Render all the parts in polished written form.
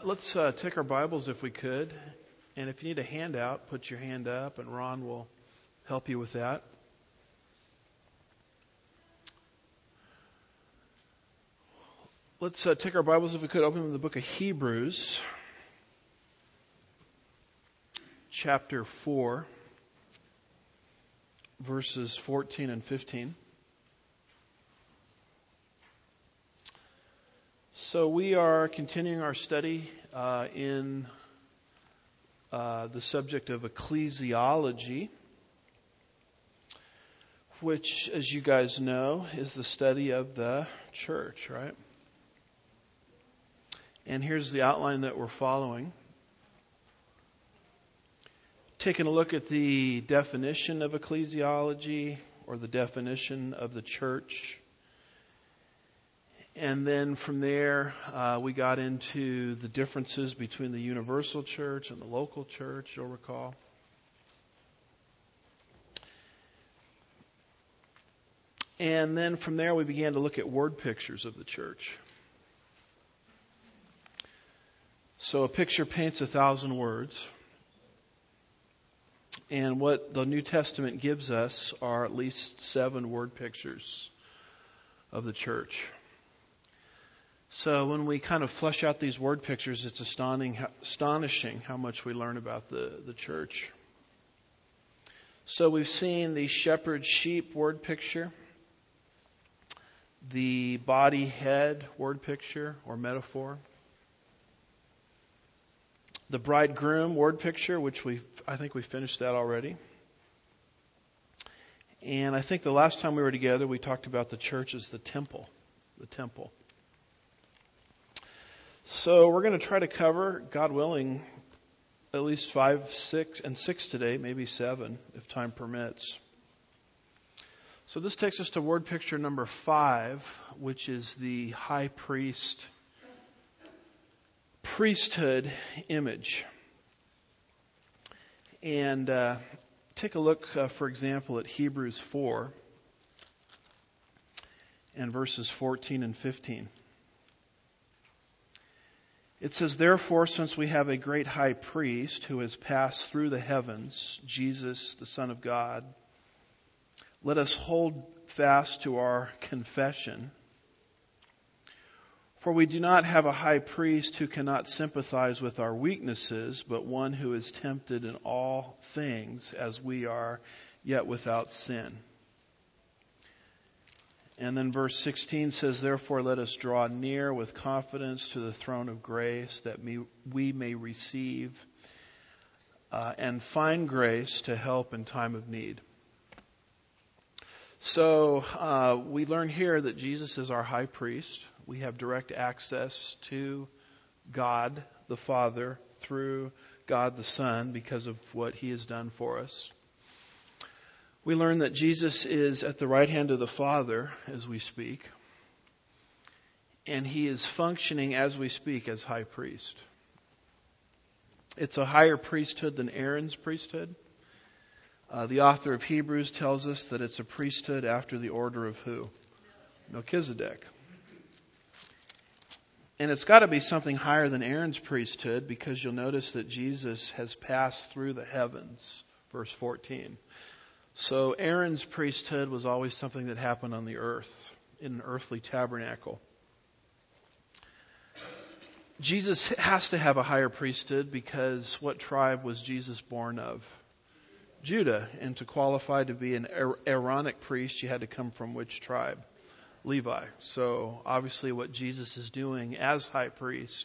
Let's take our Bibles if we could. And if you need a handout, put your hand up and Ron will help you with that. Let's take our Bibles if we could. Open the book of Hebrews, chapter 4, verses 14 and 15. So we are continuing our study in the subject of ecclesiology, which, as you guys know, is the study of the church, right? And here's the outline that we're following. Taking a look at the definition of ecclesiology, or the definition of the church. And then from there, we got into the differences between the universal church and the local church, you'll recall. And then from there, we began to look at word pictures of the church. So a picture paints 1,000 words. And what the New Testament gives us are at least 7 word pictures of the church. So when we kind of flesh out these word pictures, it's astonishing how much we learn about the church. So we've seen the shepherd-sheep word picture, the body-head word picture or metaphor, the bridegroom word picture, which I think we finished that already. And I think the last time we were together, we talked about the church as the temple. The temple. So we're going to try to cover, God willing, at least 5, 6, and 6 today, maybe 7, if time permits. So this takes us to word picture number 5, which is the high priesthood image. And take a look, for example, at Hebrews 4 and verses 14 and 15. It says, "Therefore, since we have a great high priest who has passed through the heavens, Jesus, the Son of God, let us hold fast to our confession. For we do not have a high priest who cannot sympathize with our weaknesses, but one who is tempted in all things as we are, yet without sin." And then verse 16 says, "Therefore let us draw near with confidence to the throne of grace, that we may receive and find grace to help in time of need." So we learn here that Jesus is our high priest. We have direct access to God the Father through God the Son because of what He has done for us. We learn that Jesus is at the right hand of the Father as we speak. And He is functioning as we speak as high priest. It's a higher priesthood than Aaron's priesthood. The author of Hebrews tells us that it's a priesthood after the order of who? Melchizedek. And it's got to be something higher than Aaron's priesthood, because you'll notice that Jesus has passed through the heavens, verse 14. So Aaron's priesthood was always something that happened on the earth, in an earthly tabernacle. Jesus has to have a higher priesthood because what tribe was Jesus born of? Judah. And to qualify to be an Aaronic priest, you had to come from which tribe? Levi. So obviously what Jesus is doing as high priest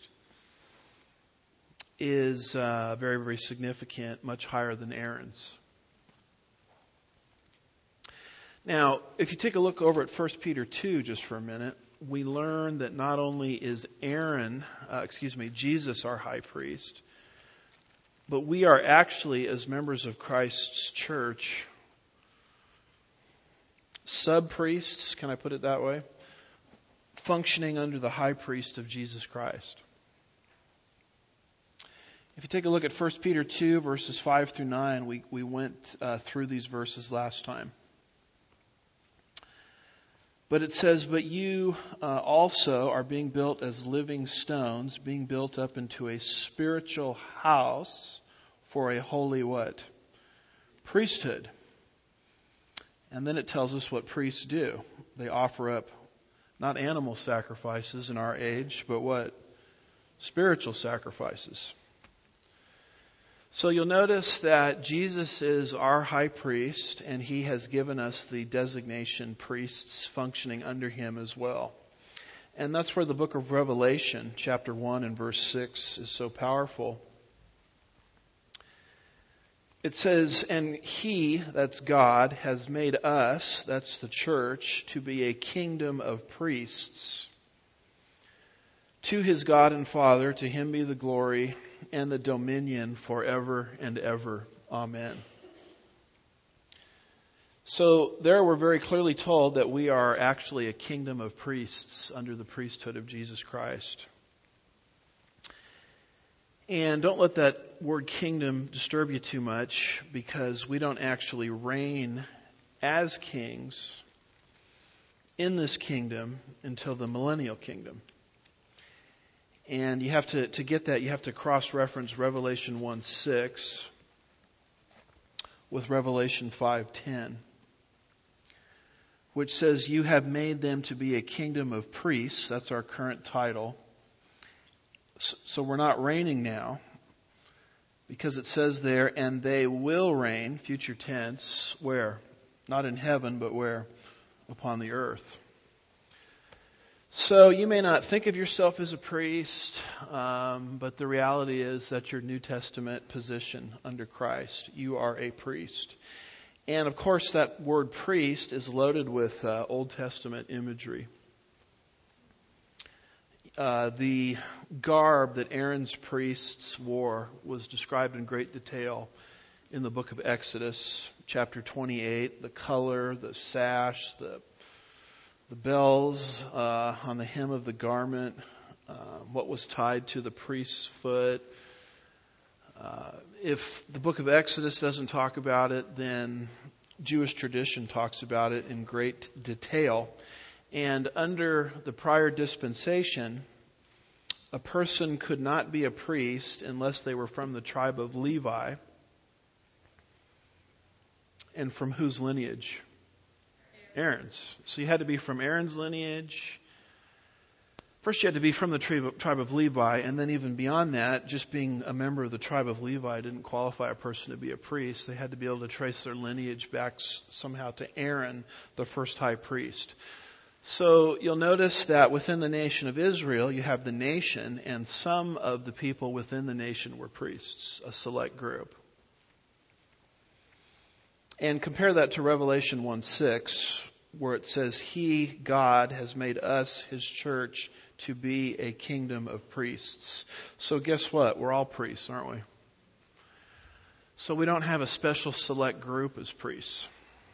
is very, very significant, much higher than Aaron's. Now, if you take a look over at 1 Peter 2 just for a minute, we learn that not only is Jesus our high priest, but we are actually, as members of Christ's church, sub-priests, can I put it that way? Functioning under the high priest of Jesus Christ. If you take a look at 1 Peter 2, verses 5 through 9, we went through these verses last time. But it says, but you also are being built as living stones, being built up into a spiritual house for a holy what? Priesthood. And then it tells us what priests do. They offer up not animal sacrifices in our age, but what? Spiritual sacrifices. So you'll notice that Jesus is our high priest, and he has given us the designation priests functioning under him as well. And that's where the book of Revelation, chapter 1 and verse 6, is so powerful. It says, and he, that's God, has made us, that's the church, to be a kingdom of priests. To his God and Father, to him be the glory and the dominion forever and ever. Amen. So there we're very clearly told that we are actually a kingdom of priests under the priesthood of Jesus Christ. And don't let that word kingdom disturb you too much, because we don't actually reign as kings in this kingdom until the millennial kingdom. And you have to get that, you have to cross-reference Revelation 1:6 with Revelation 5:10, which says, you have made them to be a kingdom of priests. That's our current title. So we're not reigning now, because it says there, and they will reign, future tense, where? Not in heaven, but where? Upon the earth. So you may not think of yourself as a priest, but the reality is that your New Testament position under Christ, you are a priest. And of course that word priest is loaded with Old Testament imagery. The garb that Aaron's priests wore was described in great detail in the book of Exodus, chapter 28. The color, the sash, the bells on the hem of the garment, what was tied to the priest's foot. If the book of Exodus doesn't talk about it, then Jewish tradition talks about it in great detail. And under the prior dispensation, a person could not be a priest unless they were from the tribe of Levi. And from whose lineage? Aaron's. So you had to be from Aaron's lineage. First you had to be from the tribe of Levi, and then even beyond that, just being a member of the tribe of Levi didn't qualify a person to be a priest. They had to be able to trace their lineage back somehow to Aaron, the first high priest. So you'll notice that within the nation of Israel, you have the nation, and some of the people within the nation were priests, a select group. And compare that to Revelation 1:6, where it says, he, God, has made us, his church, to be a kingdom of priests. So guess what? We're all priests, aren't we? So we don't have a special select group as priests.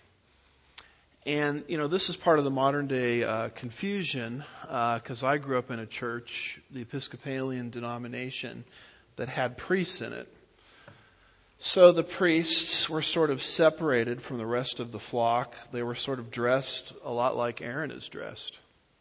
And, this is part of the modern day confusion, because I grew up in a church, the Episcopalian denomination, that had priests in it. So the priests were sort of separated from the rest of the flock. They were sort of dressed a lot like Aaron is dressed.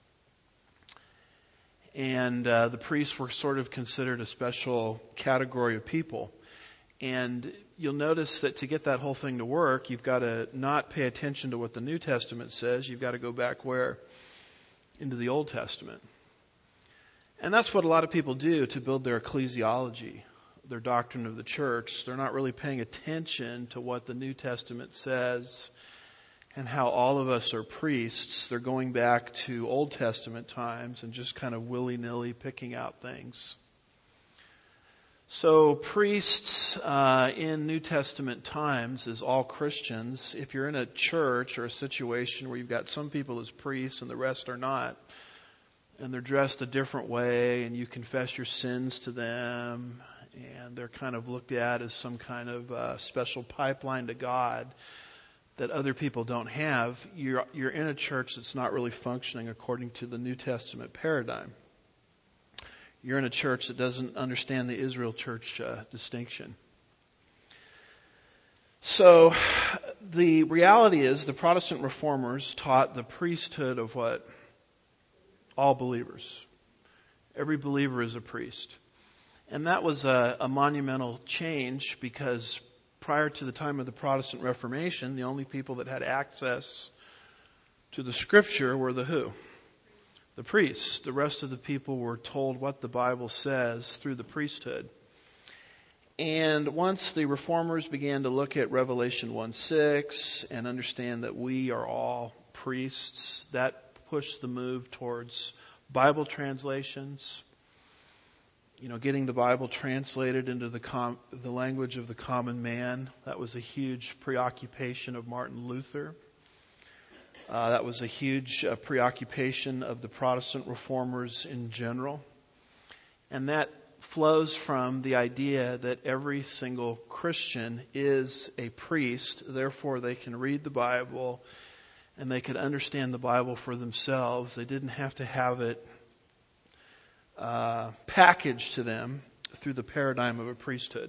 And the priests were sort of considered a special category of people. And you'll notice that to get that whole thing to work, you've got to not pay attention to what the New Testament says. You've got to go back where? Into the Old Testament. And that's what a lot of people do to build their ecclesiology, their doctrine of the church. They're not really paying attention to what the New Testament says and how all of us are priests. They're going back to Old Testament times and just kind of willy-nilly picking out things. So priests in New Testament times is all Christians. If you're in a church or a situation where you've got some people as priests and the rest are not, and they're dressed a different way, and you confess your sins to them, and they're kind of looked at as some kind of special pipeline to God that other people don't have, you're in a church that's not really functioning according to the New Testament paradigm. You're in a church that doesn't understand the Israel church distinction. So the reality is the Protestant reformers taught the priesthood of what? All believers. Every believer is a priest. And that was a monumental change because prior to the time of the Protestant Reformation, the only people that had access to the Scripture were the who? The priests. The rest of the people were told what the Bible says through the priesthood. And once the reformers began to look at Revelation 1:6 and understand that we are all priests, that pushed the move towards Bible translations. Getting the Bible translated into the language of the common man. That was a huge preoccupation of Martin Luther. That was a huge preoccupation of the Protestant reformers in general. And that flows from the idea that every single Christian is a priest. Therefore, they can read the Bible and they could understand the Bible for themselves. They didn't have to have it packaged to them through the paradigm of a priesthood.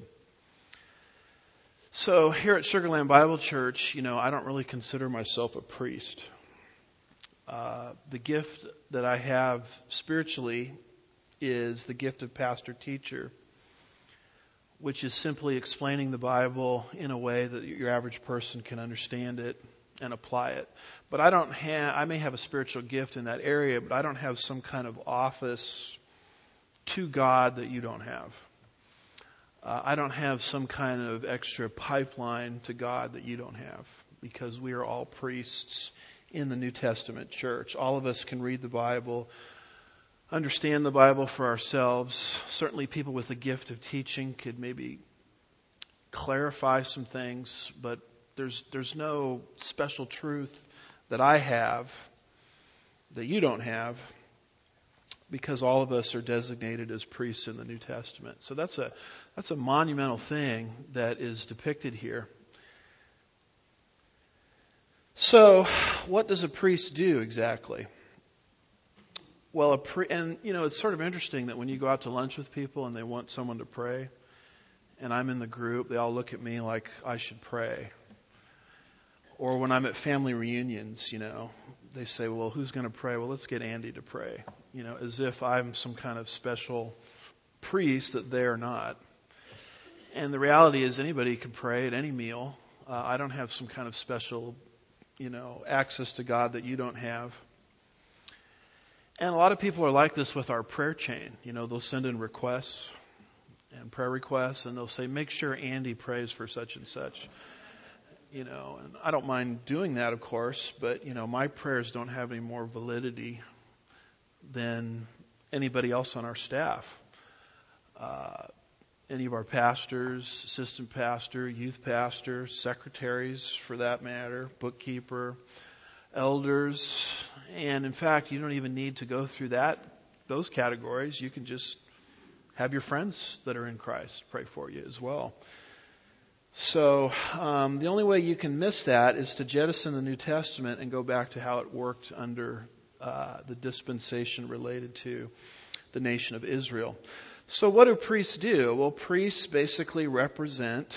So here at Sugar Land Bible Church, I don't really consider myself a priest. The gift that I have spiritually is the gift of pastor-teacher, which is simply explaining the Bible in a way that your average person can understand it and apply it. But I may have a spiritual gift in that area, but I don't have some kind of office to God that you don't have. I don't have some kind of extra pipeline to God that you don't have, because we are all priests in the New Testament church. All of us can read the Bible, understand the Bible for ourselves. Certainly people with the gift of teaching could maybe clarify some things, but there's no special truth that I have that you don't have, because all of us are designated as priests in the New Testament. So that's a monumental thing that is depicted here. So, what does a priest do exactly? Well, it's sort of interesting that when you go out to lunch with people and they want someone to pray, and I'm in the group, they all look at me like I should pray. Or when I'm at family reunions, they say, well, who's going to pray? Well, let's get Andy to pray. As if I'm some kind of special priest that they're not. And the reality is anybody can pray at any meal. I don't have some kind of special, access to God that you don't have. And a lot of people are like this with our prayer chain. They'll send in requests and prayer requests, and they'll say, make sure Andy prays for such and such. And I don't mind doing that, of course, but, my prayers don't have any more validity than anybody else on our staff. Any of our pastors, assistant pastor, youth pastor, secretaries for that matter, bookkeeper, elders. And in fact, you don't even need to go through those categories. You can just have your friends that are in Christ pray for you as well. So the only way you can miss that is to jettison the New Testament and go back to how it worked under the dispensation related to the nation of Israel. So what do priests do? Well, priests basically represent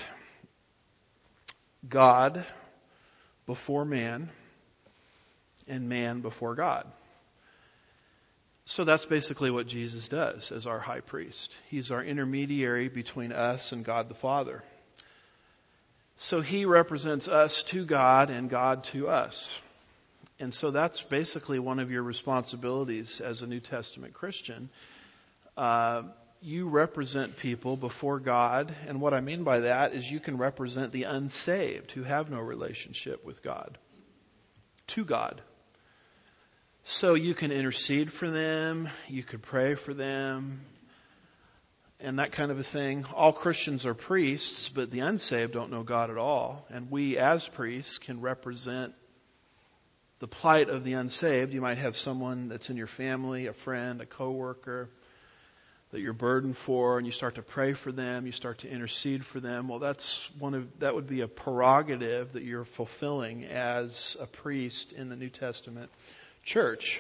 God before man and man before God. So that's basically what Jesus does as our high priest. He's our intermediary between us and God the Father. So he represents us to God and God to us. And so that's basically one of your responsibilities as a New Testament Christian. You represent people before God. And what I mean by that is you can represent the unsaved who have no relationship with God to God. So you can intercede for them. You could pray for them. And that kind of a thing. All Christians are priests, but the unsaved don't know God at all. And we as priests can represent the plight of the unsaved. You might have someone that's in your family, a friend, a coworker that you're burdened for, and you start to pray for them, you start to intercede for them. Well, that would be a prerogative that you're fulfilling as a priest in the New Testament church.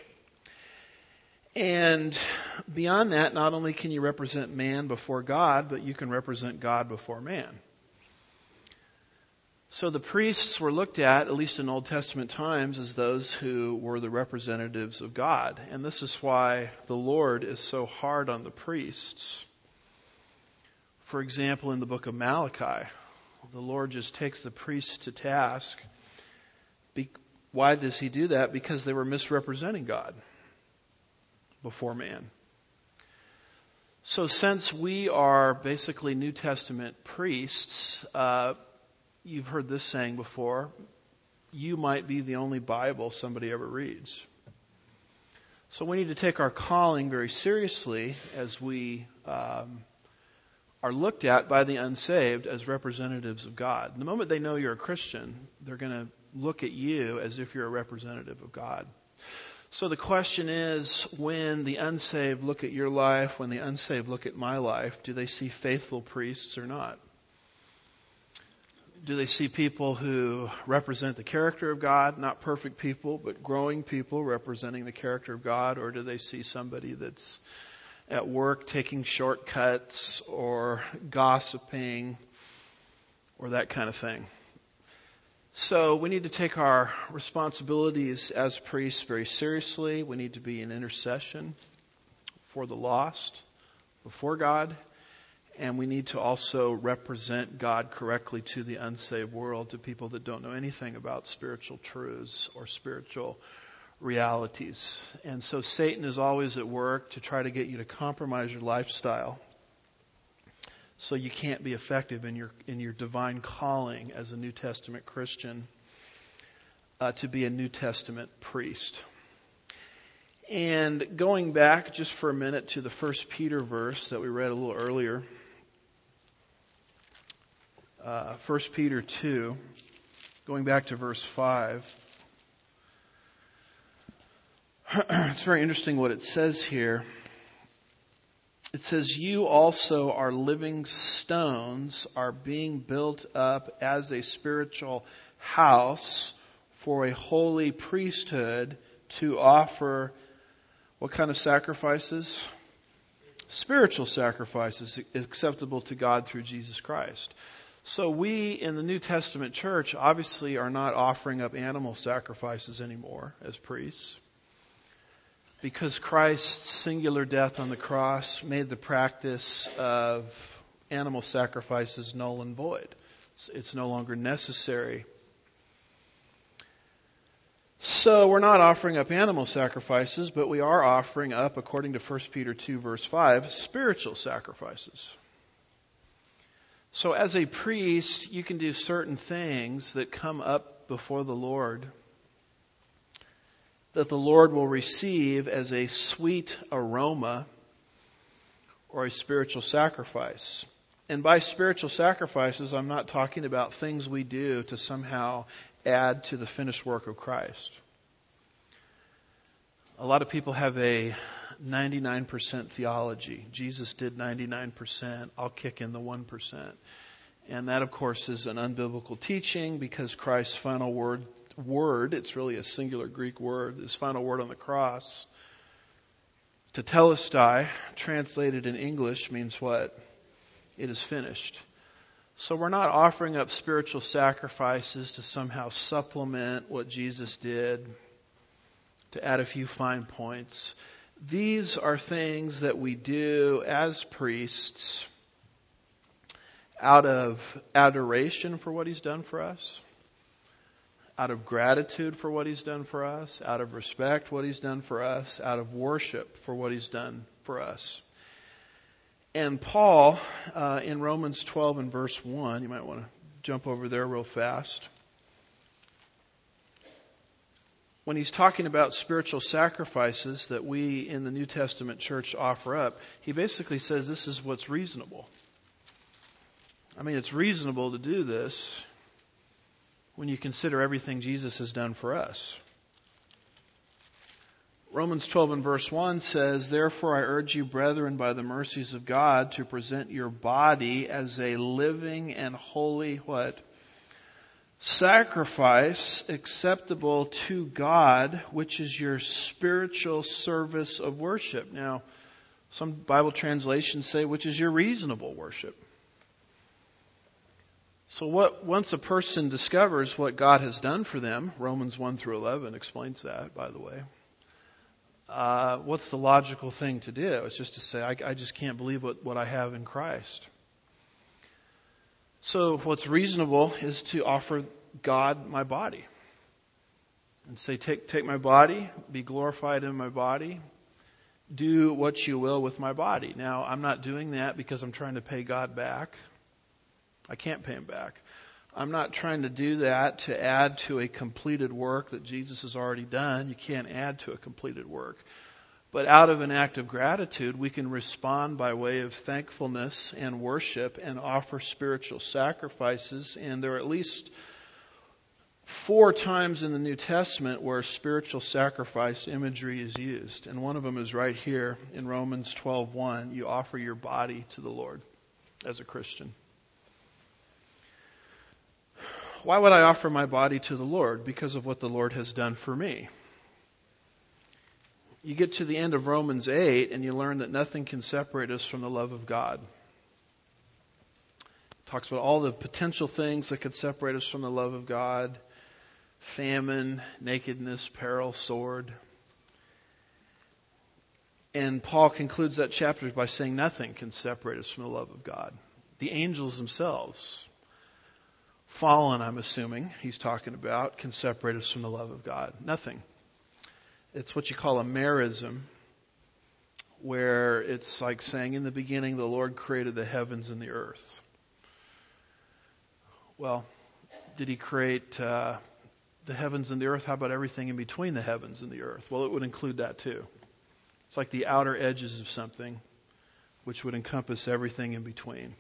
And beyond that, not only can you represent man before God, but you can represent God before man. So the priests were looked at least in Old Testament times, as those who were the representatives of God. And this is why the Lord is so hard on the priests. For example, in the book of Malachi, the Lord just takes the priests to task. Why does he do that? Because they were misrepresenting God before man. So since we are basically New Testament priests, you've heard this saying before, you might be the only Bible somebody ever reads. So we need to take our calling very seriously as we are looked at by the unsaved as representatives of God. The moment they know you're a Christian, they're going to look at you as if you're a representative of God. So the question is, when the unsaved look at your life, when the unsaved look at my life, do they see faithful priests or not? Do they see people who represent the character of God, not perfect people, but growing people representing the character of God? Or do they see somebody that's at work taking shortcuts or gossiping or that kind of thing? So we need to take our responsibilities as priests very seriously. We need to be in intercession for the lost before God. And we need to also represent God correctly to the unsaved world, to people that don't know anything about spiritual truths or spiritual realities. And so Satan is always at work to try to get you to compromise your lifestyle so you can't be effective in your divine calling as a New Testament Christian, to be a New Testament priest. And going back just for a minute to the 1 Peter verse that we read a little earlier, 1 Peter 2, going back to verse 5. It's very interesting what it says here. It says, you also are living stones, are being built up as a spiritual house for a holy priesthood to offer what kind of sacrifices? Spiritual sacrifices acceptable to God through Jesus Christ. So we in the New Testament church obviously are not offering up animal sacrifices anymore as priests, because Christ's singular death on the cross made the practice of animal sacrifices null and void. It's no longer necessary. So we're not offering up animal sacrifices, but we are offering up, according to 1 Peter 2 verse 5, spiritual sacrifices. So as a priest, you can do certain things that come up before the Lord that the Lord will receive as a sweet aroma or a spiritual sacrifice. And by spiritual sacrifices, I'm not talking about things we do to somehow add to the finished work of Christ. A lot of people have a 99% theology. Jesus did 99%. I'll kick in the 1%. And that, of course, is an unbiblical teaching, because Christ's final word, it's really a singular Greek word, his final word on the cross, tetelestai, translated in English, means what? It is finished. So we're not offering up spiritual sacrifices to somehow supplement what Jesus did, to add a few fine points. These are things that we do as priests out of adoration for what he's done for us, out of gratitude for what he's done for us, out of respect what he's done for us, out of worship for what he's done for us. And Paul, in Romans 12 and verse 1, you might want to jump over there real fast. When he's talking about spiritual sacrifices that we in the New Testament church offer up, he basically says this is what's reasonable. I mean, it's reasonable to do this when you consider everything Jesus has done for us. Romans 12 and verse 1 says, therefore I urge you, brethren, by the mercies of God, to present your body as a living and holy, what? Sacrifice acceptable to God, which is your spiritual service of worship. Now, some Bible translations say, which is your reasonable worship. So once a person discovers what God has done for them, Romans 1 through 11 explains that, by the way, what's the logical thing to do? It's just to say, I just can't believe what I have in Christ. So what's reasonable is to offer God my body. And say, take my body, be glorified in my body, do what you will with my body. Now, I'm not doing that because I'm trying to pay God back. I can't pay him back. I'm not trying to do that to add to a completed work that Jesus has already done. You can't add to a completed work. But out of an act of gratitude, we can respond by way of thankfulness and worship and offer spiritual sacrifices. And there are at least 4 times in the New Testament where spiritual sacrifice imagery is used. And one of them is right here in Romans 12:1. You offer your body to the Lord as a Christian. Why would I offer my body to the Lord? Because of what the Lord has done for me. You get to the end of Romans 8 and you learn that nothing can separate us from the love of God. It talks about all the potential things that could separate us from the love of God. Famine, nakedness, peril, sword. And Paul concludes that chapter by saying nothing can separate us from the love of God. The angels themselves, fallen, I'm assuming, he's talking about, can separate us from the love of God. Nothing. It's what you call a merism, where it's like saying, in the beginning the Lord created the heavens and the earth. Well, did he create the heavens and the earth? How about everything in between the heavens and the earth? Well, it would include that too. It's like the outer edges of something, which would encompass everything in between.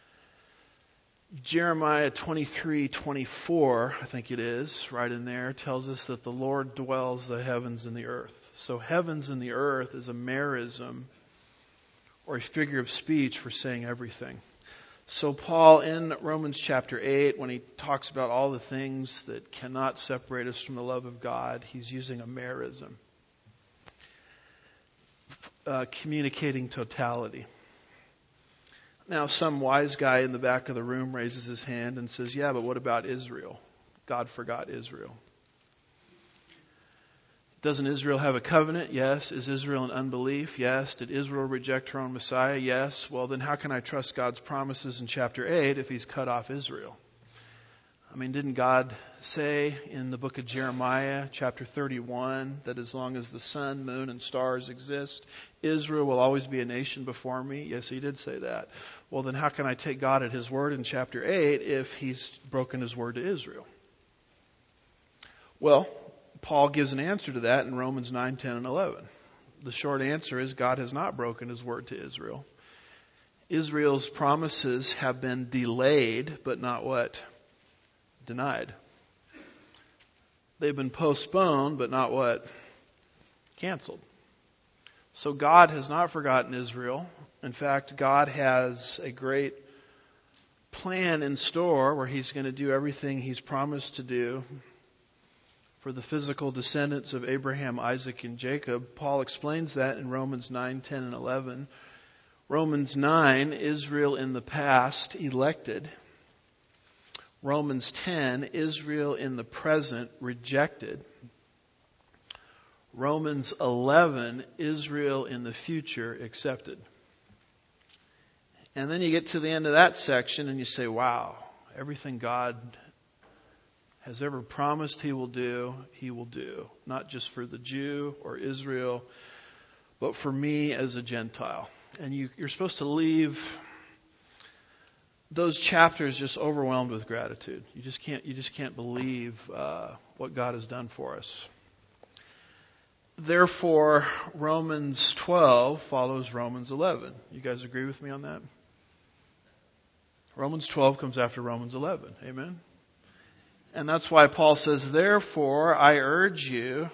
Jeremiah 23:24, I think it is, right in there, tells us that the Lord dwells the heavens and the earth. So heavens and the earth is a merism or a figure of speech for saying everything. So Paul in Romans chapter 8, when he talks about all the things that cannot separate us from the love of God, he's using a merism, communicating totality. Now, some wise guy in the back of the room raises his hand and says, yeah, but what about Israel? God forgot Israel. Doesn't Israel have a covenant? Yes. Is Israel in unbelief? Yes. Did Israel reject her own Messiah? Yes. Well, then how can I trust God's promises in chapter 8 if he's cut off Israel? I mean, didn't God say in the book of Jeremiah, chapter 31, that as long as the sun, moon, and stars exist, Israel will always be a nation before me? Yes, he did say that. Well, then how can I take God at his word in chapter 8 if he's broken his word to Israel? Well, Paul gives an answer to that in Romans 9, 10, and 11. The short answer is God has not broken his word to Israel. Israel's promises have been delayed, but not what? Denied. They've been postponed, but not what? Canceled. So God has not forgotten Israel. In fact, God has a great plan in store where he's going to do everything he's promised to do for the physical descendants of Abraham, Isaac, and Jacob. Paul explains that in Romans 9, 10, and 11. Romans 9, Israel in the past, elected. Romans 10, Israel in the present, rejected. Romans 11, Israel in the future, accepted. And then you get to the end of that section and you say, wow, everything God has ever promised he will do. Not just for the Jew or Israel, but for me as a Gentile. And you're supposed to leave those chapters just overwhelmed with gratitude. You just can't believe what God has done for us. Therefore, Romans 12 follows Romans 11. You guys agree with me on that? Romans 12 comes after Romans 11. Amen? And that's why Paul says, therefore, I urge you,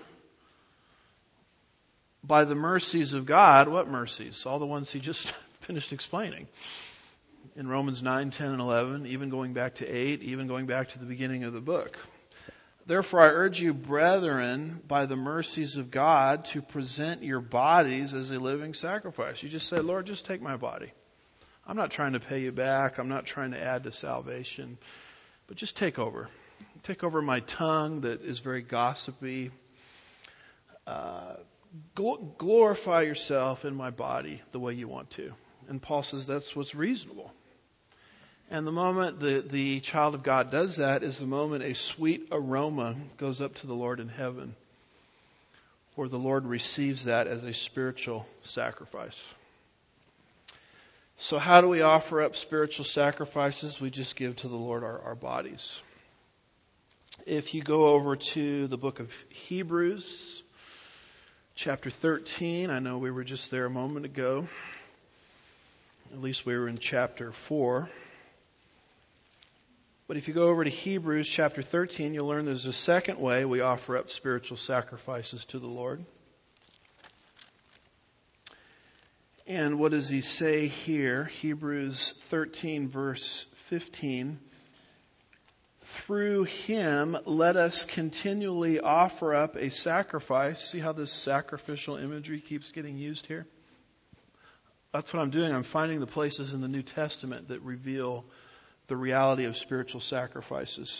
by the mercies of God. What mercies? All the ones he just finished explaining. In Romans 9, 10, and 11, even going back to 8, even going back to the beginning of the book. Therefore, I urge you, brethren, by the mercies of God, to present your bodies as a living sacrifice. You just say, Lord, just take my body. I'm not trying to pay you back. I'm not trying to add to salvation. But just take over. Take over my tongue that is very gossipy. Glorify yourself in my body the way you want to. And Paul says that's what's reasonable. And the moment the child of God does that is the moment a sweet aroma goes up to the Lord in heaven, where the Lord receives that as a spiritual sacrifice. So how do we offer up spiritual sacrifices? We just give to the Lord our bodies. If you go over to the book of Hebrews, chapter 13, I know we were just there a moment ago. At least we were in chapter 4. But if you go over to Hebrews chapter 13, you'll learn there's a second way we offer up spiritual sacrifices to the Lord. And what does he say here? Hebrews 13 verse 15. Through him, let us continually offer up a sacrifice. See how this sacrificial imagery keeps getting used here? That's what I'm doing. I'm finding the places in the New Testament that reveal the reality of spiritual sacrifices.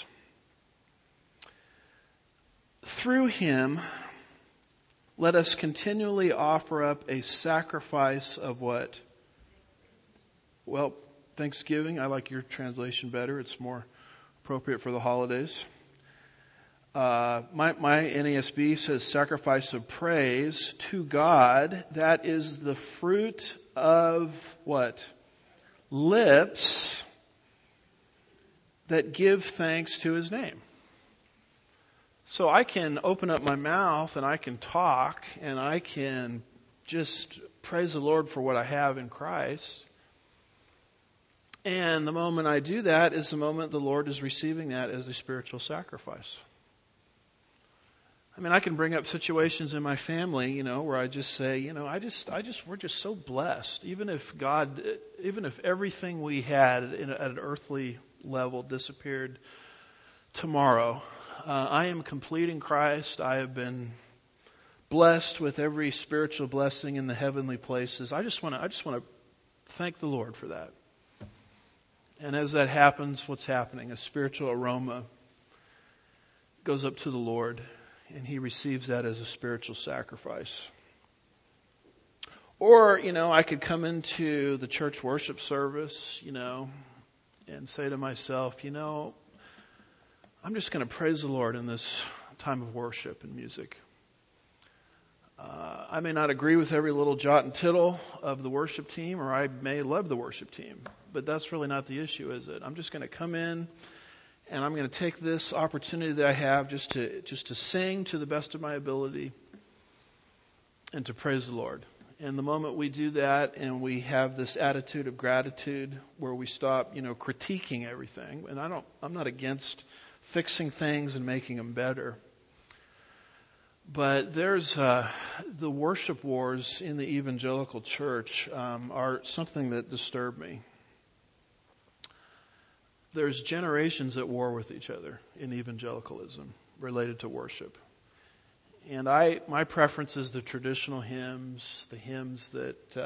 Through him, let us continually offer up a sacrifice of what? Well, thanksgiving. I like your translation better. It's more appropriate for the holidays. My NASB says sacrifice of praise to God. That is the fruit of what? Lips that give thanks to his name. So I can open up my mouth and I can talk and I can just praise the Lord for what I have in Christ. And the moment I do that is the moment the Lord is receiving that as a spiritual sacrifice. I mean, I can bring up situations in my family, where I just say, we're just so blessed. Even if everything we had at an earthly level disappeared tomorrow, I am complete in Christ. I have been blessed with every spiritual blessing in the heavenly places. I just want to thank the Lord for that. And as that happens, what's happening? A spiritual aroma goes up to the Lord, and he receives that as a spiritual sacrifice. Or, I could come into the church worship service, and say to myself, I'm just going to praise the Lord in this time of worship and music. I may not agree with every little jot and tittle of the worship team, or I may love the worship team, but that's really not the issue, is it? I'm just going to come in and I'm going to take this opportunity that I have just to sing to the best of my ability and to praise the Lord. And the moment we do that and we have this attitude of gratitude where we stop, critiquing everything, and I'm not against fixing things and making them better. But there's the worship wars in the evangelical church are something that disturb me. There's generations at war with each other in evangelicalism related to worship. And my preference is the traditional hymns, the hymns that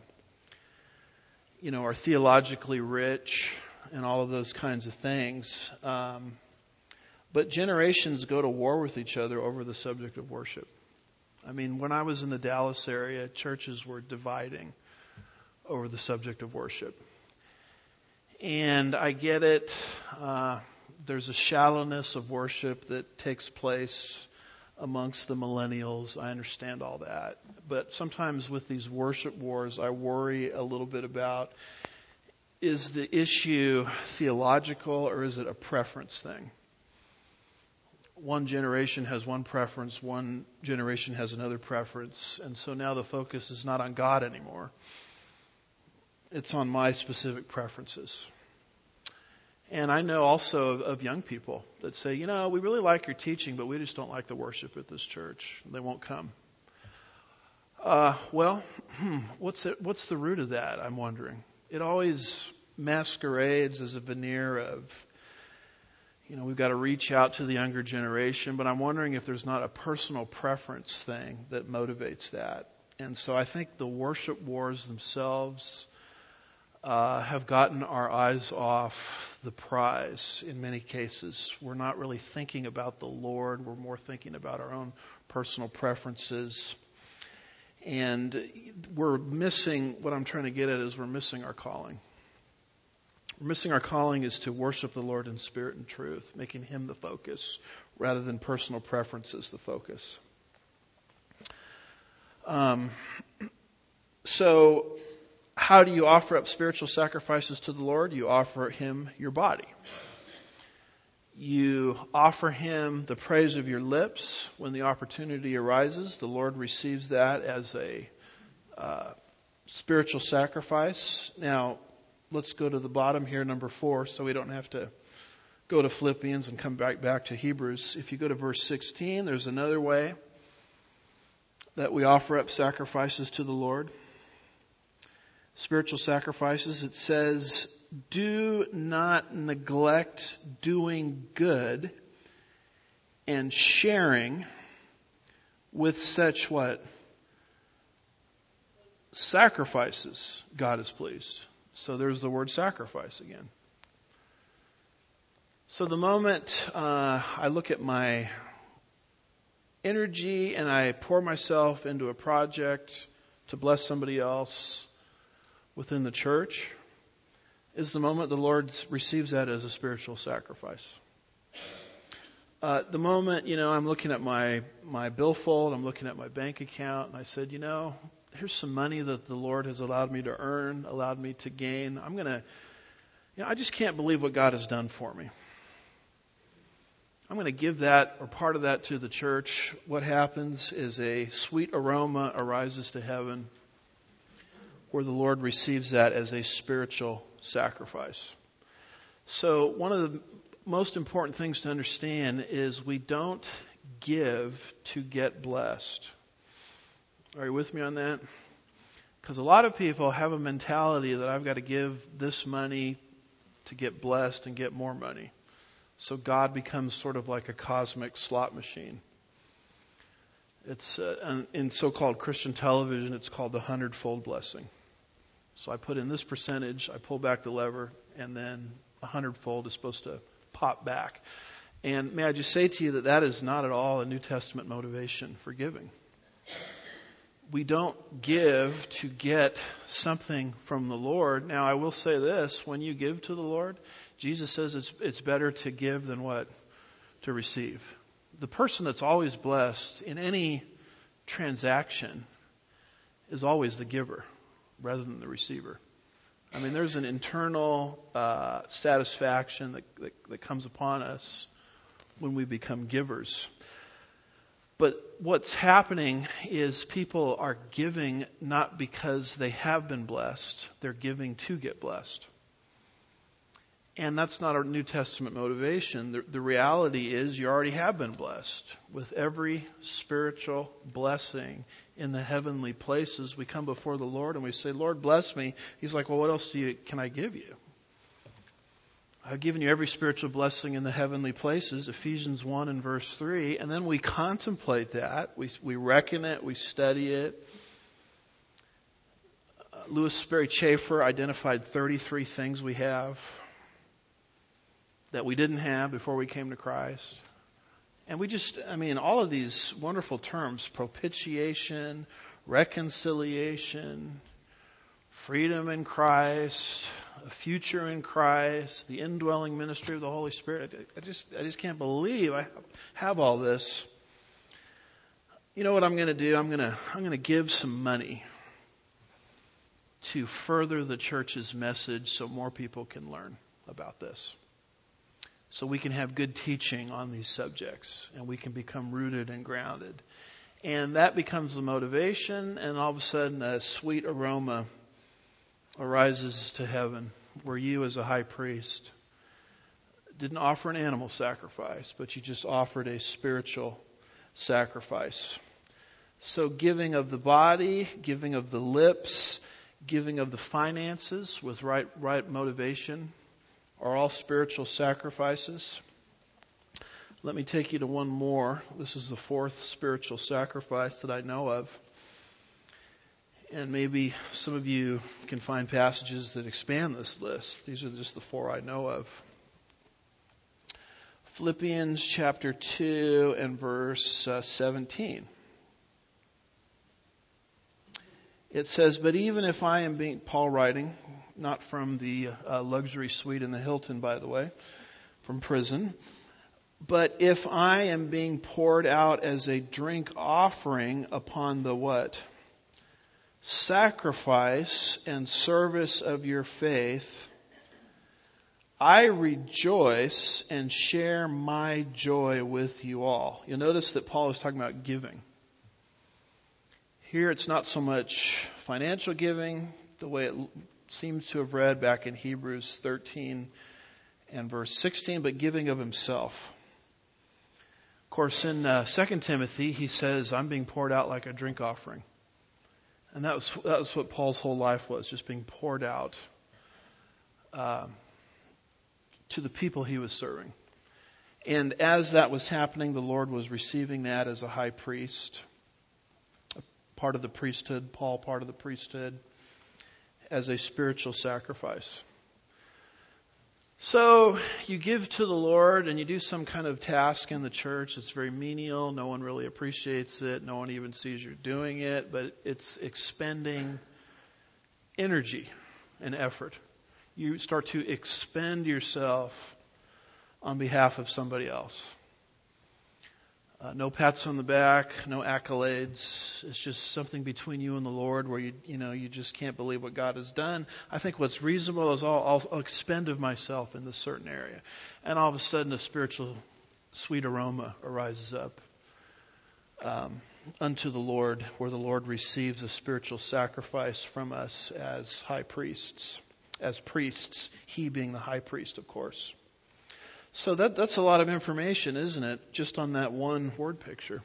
are theologically rich and all of those kinds of things. But generations go to war with each other over the subject of worship. I mean, when I was in the Dallas area, churches were dividing over the subject of worship. And I get it. There's a shallowness of worship that takes place amongst the millennials. I understand all that. But sometimes with these worship wars, I worry a little bit about, is the issue theological or is it a preference thing? One generation has one preference, one generation has another preference, and so now the focus is not on God anymore. It's on my specific preferences. And I know also of young people that say, we really like your teaching, but we just don't like the worship at this church. They won't come. What's the root of that, I'm wondering? It always masquerades as a veneer of, we've got to reach out to the younger generation, but I'm wondering if there's not a personal preference thing that motivates that. And so I think the worship wars themselves have gotten our eyes off the prize in many cases. We're not really thinking about the Lord. We're more thinking about our own personal preferences. And we're missing, what I'm trying to get at is we're missing our calling. We're missing our calling is to worship the Lord in spirit and truth, making Him the focus rather than personal preferences the focus. So how do you offer up spiritual sacrifices to the Lord? You offer Him your body. You offer Him the praise of your lips when the opportunity arises. The Lord receives that as a spiritual sacrifice. Now, let's go to the bottom here, number 4, so we don't have to go to Philippians and come back to Hebrews. If you go to verse 16, there's another way that we offer up sacrifices to the Lord. Spiritual sacrifices, it says, do not neglect doing good and sharing with such what? Sacrifices God is pleased. So there's the word sacrifice again. So the moment I look at my energy and I pour myself into a project to bless somebody else within the church, is the moment the Lord receives that as a spiritual sacrifice. The moment, I'm looking at my billfold, I'm looking at my bank account, and I said, here's some money that the Lord has allowed me to earn, allowed me to gain. I just can't believe what God has done for me. I'm going to give that or part of that to the church. What happens is a sweet aroma arises to heaven where the Lord receives that as a spiritual sacrifice. So one of the most important things to understand is we don't give to get blessed. Are you with me on that? Because a lot of people have a mentality that I've got to give this money to get blessed and get more money. So God becomes sort of like a cosmic slot machine. It's in so-called Christian television, it's called the 100-fold blessing. So I put in this percentage, I pull back the lever, and then 100-fold is supposed to pop back. And may I just say to you that is not at all a New Testament motivation for giving. We don't give to get something from the Lord. Now, I will say this, when you give to the Lord, Jesus says it's better to give than what? To receive. The person that's always blessed in any transaction is always the giver rather than the receiver. I mean, there's an internal satisfaction that comes upon us when we become givers. But what's happening is people are giving not because they have been blessed. They're giving to get blessed. And that's not our New Testament motivation. The reality is you already have been blessed. With every spiritual blessing in the heavenly places, we come before the Lord and we say, Lord, bless me. He's like, well, what else can I give you? I've given you every spiritual blessing in the heavenly places, Ephesians 1 and verse 3. And then we contemplate that. We reckon it. We study it. Louis Sperry Chafer identified 33 things we have that we didn't have before we came to Christ. And all of these wonderful terms, propitiation, reconciliation, freedom in Christ, a future in Christ, the indwelling ministry of the Holy Spirit. I just can't believe I have all this. You know what I'm going to do? I'm going to give some money to further the church's message so more people can learn about this. So we can have good teaching on these subjects and we can become rooted and grounded. And that becomes the motivation, and all of a sudden a sweet aroma arises to heaven where you as a high priest didn't offer an animal sacrifice, but you just offered a spiritual sacrifice. So giving of the body, giving of the lips, giving of the finances with right motivation are all spiritual sacrifices. Let me take you to one more. This is the fourth spiritual sacrifice that I know of. And maybe some of you can find passages that expand this list. These are just the four I know of. Philippians chapter 2 and verse 17. It says, but even if I am being, Paul writing, not from the luxury suite in the Hilton, by the way, from prison, but if I am being poured out as a drink offering upon the what? Sacrifice and service of your faith, I rejoice and share my joy with you all. You'll notice that Paul is talking about giving. Here it's not so much financial giving, the way it seems to have read back in Hebrews 13 and verse 16, but giving of himself. Of course, in 2 Timothy, he says, I'm being poured out like a drink offering. And that was what Paul's whole life was, just being poured out to the people he was serving. And as that was happening, the Lord was receiving that as a high priest, a part of the priesthood, Paul part of the priesthood, as a spiritual sacrifice. So you give to the Lord and you do some kind of task in the church. It's very menial. No one really appreciates it. No one even sees you're doing it, but it's expending energy and effort. You start to expend yourself on behalf of somebody else. No pats on the back, no accolades. It's just something between you and the Lord where you just can't believe what God has done. I think what's reasonable is I'll expend of myself in this certain area. And all of a sudden a spiritual sweet aroma arises up unto the Lord, where the Lord receives a spiritual sacrifice from us as high priests. As priests, he being the high priest, of course. So that's a lot of information, isn't it? Just on that one word picture.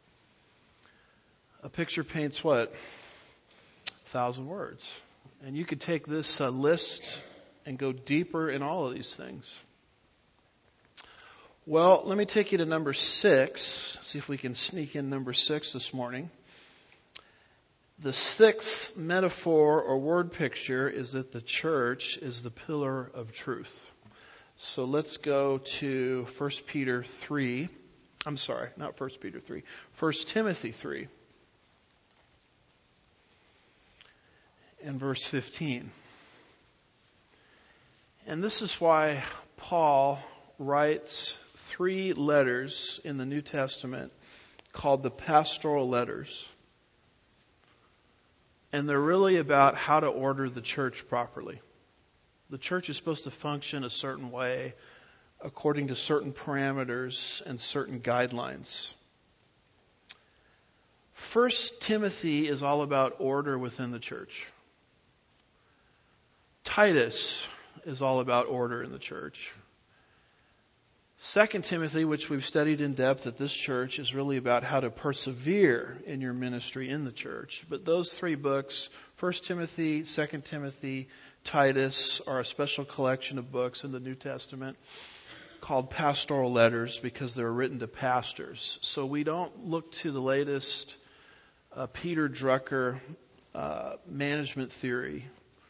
A picture paints what? 1,000 words. And you could take this list and go deeper in all of these things. Well, let me take you to number 6. See if we can sneak in number 6 this morning. The 6th metaphor or word picture is that the church is the pillar of truth. So let's go to 1 Peter 3. I'm sorry, not 1 Peter 3. 1 Timothy 3. And verse 15. And this is why Paul writes 3 letters in the New Testament called the pastoral letters. And they're really about how to order the church properly. The church is supposed to function a certain way according to certain parameters and certain guidelines. 1 Timothy is all about order within the church. Titus is all about order in the church. 2 Timothy, which we've studied in depth at this church, is really about how to persevere in your ministry in the church. But those 3 books, 1 Timothy, 2 Timothy, Titus, are a special collection of books in the New Testament called pastoral letters because they're written to pastors. So we don't look to the latest Peter Drucker management theory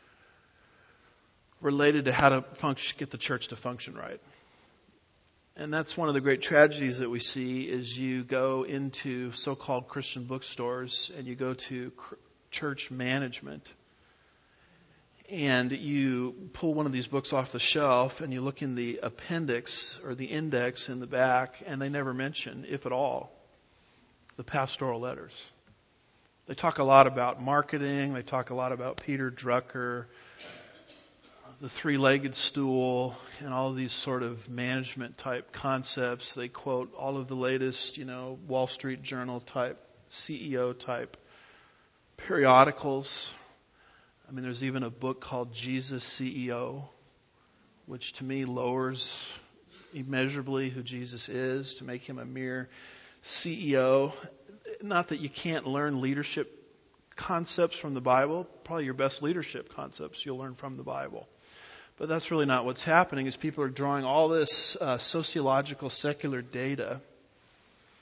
related to how to get the church to function right. And that's one of the great tragedies that we see is you go into so-called Christian bookstores and you go to church management and you pull one of these books off the shelf and you look in the appendix or the index in the back and they never mention, if at all, the pastoral letters. They talk a lot about marketing. They talk a lot about Peter Drucker, the 3-legged stool, and all of these sort of management type concepts. They quote all of the latest, Wall Street Journal type, CEO type periodicals. I mean, there's even a book called Jesus CEO, which to me lowers immeasurably who Jesus is to make him a mere CEO. Not that you can't learn leadership concepts from the Bible. Probably your best leadership concepts you'll learn from the Bible. But that's really not what's happening, is people are drawing all this sociological secular data to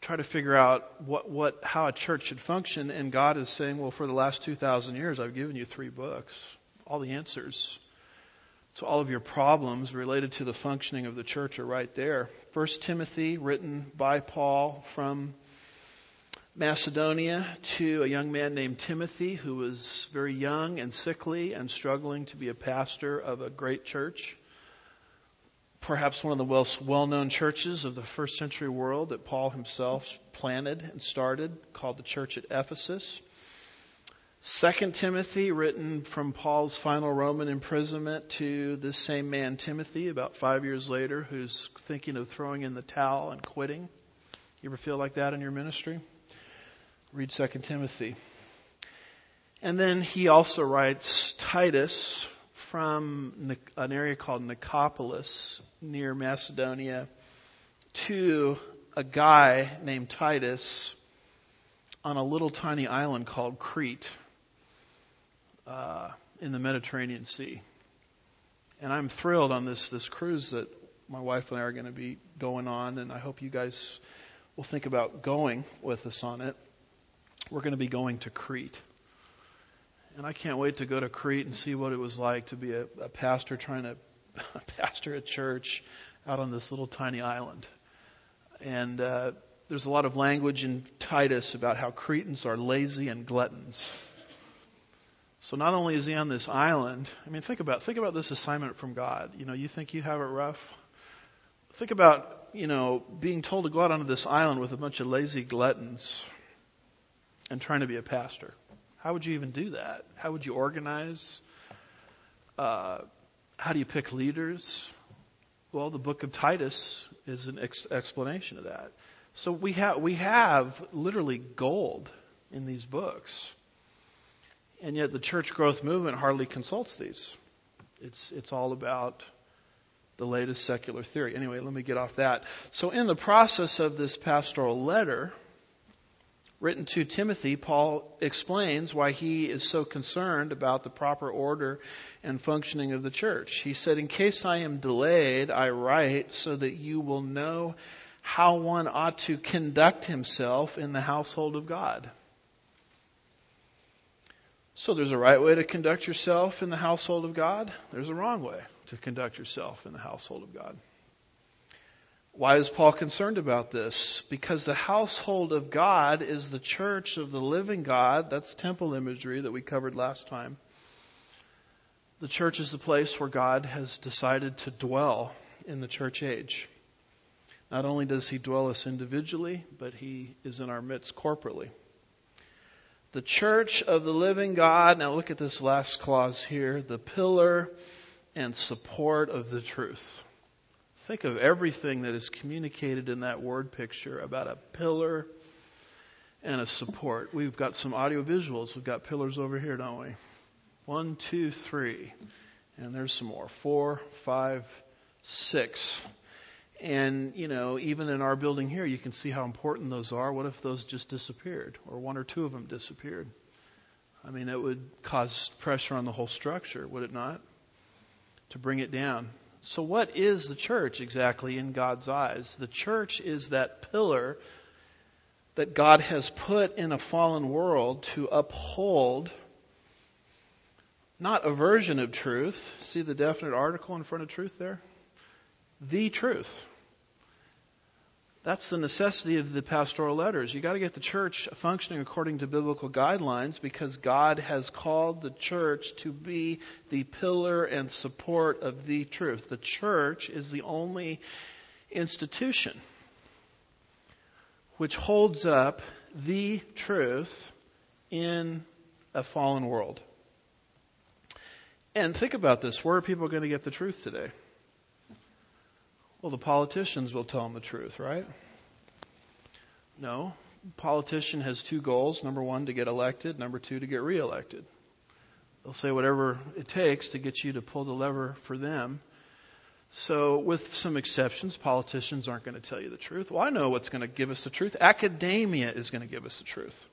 try to figure out how a church should function, and God is saying, well, for the last 2,000 years, I've given you 3 books. All the answers to all of your problems related to the functioning of the church are right there. 1 Timothy, written by Paul from Macedonia to a young man named Timothy, who was very young and sickly and struggling to be a pastor of a great church. Perhaps one of the most well-known churches of the first century world that Paul himself planted and started, called the church at Ephesus. 2 Timothy, written from Paul's final Roman imprisonment to this same man Timothy about 5 years later, who's thinking of throwing in the towel and quitting. You ever feel like that in your ministry? Read 2 Timothy. And then he also writes Titus from an area called Nicopolis near Macedonia to a guy named Titus on a little tiny island called Crete in the Mediterranean Sea. And I'm thrilled on this cruise that my wife and I are going to be going on, and I hope you guys will think about going with us on it. We're going to be going to Crete. And I can't wait to go to Crete and see what it was like to be a pastor trying to pastor a church out on this little tiny island. And there's a lot of language in Titus about how Cretans are lazy and gluttons. So not only is he on this island, I mean, think about this assignment from God. You know, you think you have it rough? Think about, being told to go out onto this island with a bunch of lazy gluttons and trying to be a pastor. How would you even do that? How would you organize? How do you pick leaders? Well, the book of Titus is an explanation of that. So we have literally gold in these books. And yet the church growth movement hardly consults these. It's all about the latest secular theory. Anyway, let me get off that. So in the process of this pastoral letter written to Timothy, Paul explains why he is so concerned about the proper order and functioning of the church. He said, in case I am delayed, I write so that you will know how one ought to conduct himself in the household of God. So there's a right way to conduct yourself in the household of God. There's a wrong way to conduct yourself in the household of God. Why is Paul concerned about this? Because the household of God is the church of the living God. That's temple imagery that we covered last time. The church is the place where God has decided to dwell in the church age. Not only does he dwell us individually, but he is in our midst corporately. The church of the living God, now look at this last clause here, the pillar and support of the truth. Think of everything that is communicated in that word picture about a pillar and a support. We've got some audio visuals. We've got pillars over here, don't we? 1, 2, 3. And there's some more. 4, 5, 6. And, even in our building here, you can see how important those are. What if those just disappeared? Or 1 or 2 of them disappeared? I mean, it would cause pressure on the whole structure, would it not? To bring it down. So what is the church exactly in God's eyes? The church is that pillar that God has put in a fallen world to uphold not a version of truth. See the definite article in front of truth there? The truth. That's the necessity of the pastoral letters. You got to get the church functioning according to biblical guidelines because God has called the church to be the pillar and support of the truth. The church is the only institution which holds up the truth in a fallen world. And think about this. Where are people going to get the truth today? Well, the politicians will tell them the truth, right? No. Politician has 2 goals. Number 1, to get elected. Number 2, to get reelected. They'll say whatever it takes to get you to pull the lever for them. So with some exceptions, politicians aren't going to tell you the truth. Well, I know what's going to give us the truth. Academia is going to give us the truth.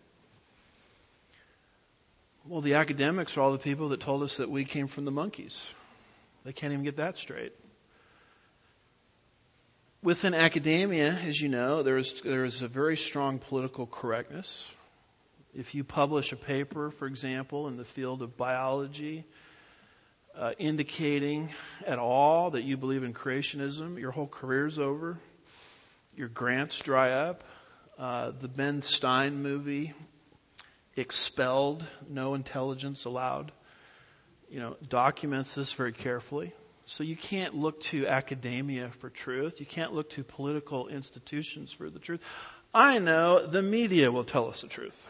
Well, the academics are all the people that told us that we came from the monkeys. They can't even get that straight. Within academia, as you know, there is a very strong political correctness. If you publish a paper, for example, in the field of biology, indicating at all that you believe in creationism, your whole career's over. Your grants dry up. The Ben Stein movie, Expelled, No Intelligence Allowed, documents this very carefully. So you can't look to academia for truth. You can't look to political institutions for the truth. I know the media will tell us the truth.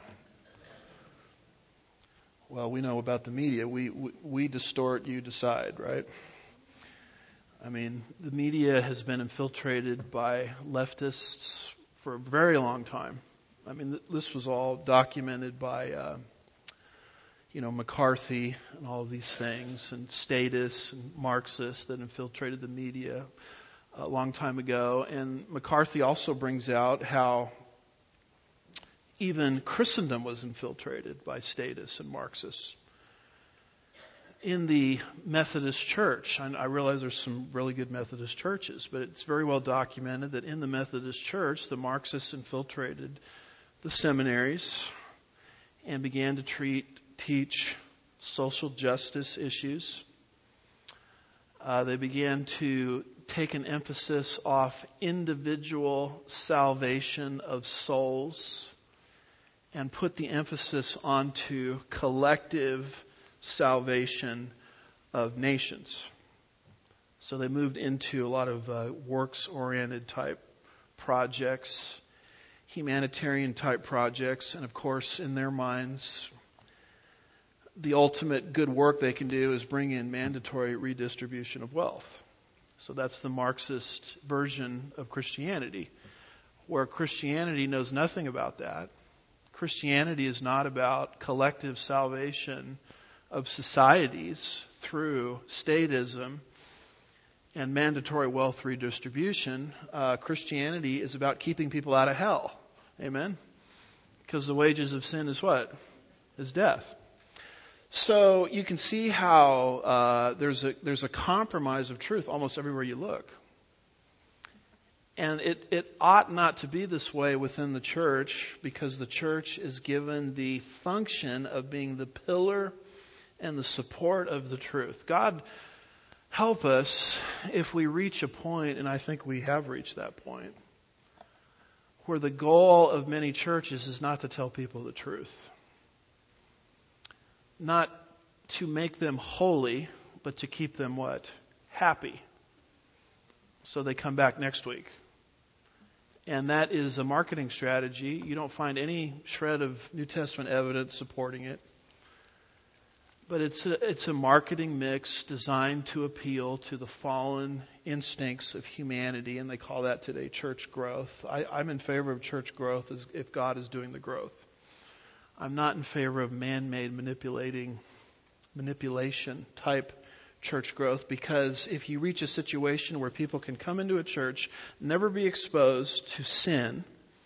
Well, we know about the media. We distort, you decide, right? I mean, the media has been infiltrated by leftists for a very long time. I mean, this was all documented by McCarthy and all of these things, and statists and Marxists that infiltrated the media a long time ago. And McCarthy also brings out how even Christendom was infiltrated by statists and Marxists. In the Methodist Church, I realize there's some really good Methodist churches, but it's very well documented that in the Methodist Church, the Marxists infiltrated the seminaries and began to teach social justice issues. They began to take an emphasis off individual salvation of souls and put the emphasis onto collective salvation of nations. So they moved into a lot of works-oriented type projects, humanitarian type projects, and of course, in their minds, the ultimate good work they can do is bring in mandatory redistribution of wealth. So that's the Marxist version of Christianity, where Christianity knows nothing about that. Christianity is not about collective salvation of societies through statism and mandatory wealth redistribution. Christianity is about keeping people out of hell. Amen? Because the wages of sin is what? Is death. So you can see how there's a compromise of truth almost everywhere you look. And it ought not to be this way within the church, because the church is given the function of being the pillar and the support of the truth. God help us if we reach a point, and I think we have reached that point, where the goal of many churches is not to tell people the truth. Not to make them holy, but to keep them what? Happy. So they come back next week. And that is a marketing strategy. You don't find any shred of New Testament evidence supporting it. But it's a marketing mix designed to appeal to the fallen instincts of humanity, and they call that today church growth. I'm in favor of church growth as if God is doing the growth. I'm not in favor of man-made manipulation type church growth, because if you reach a situation where people can come into a church, never be exposed to sin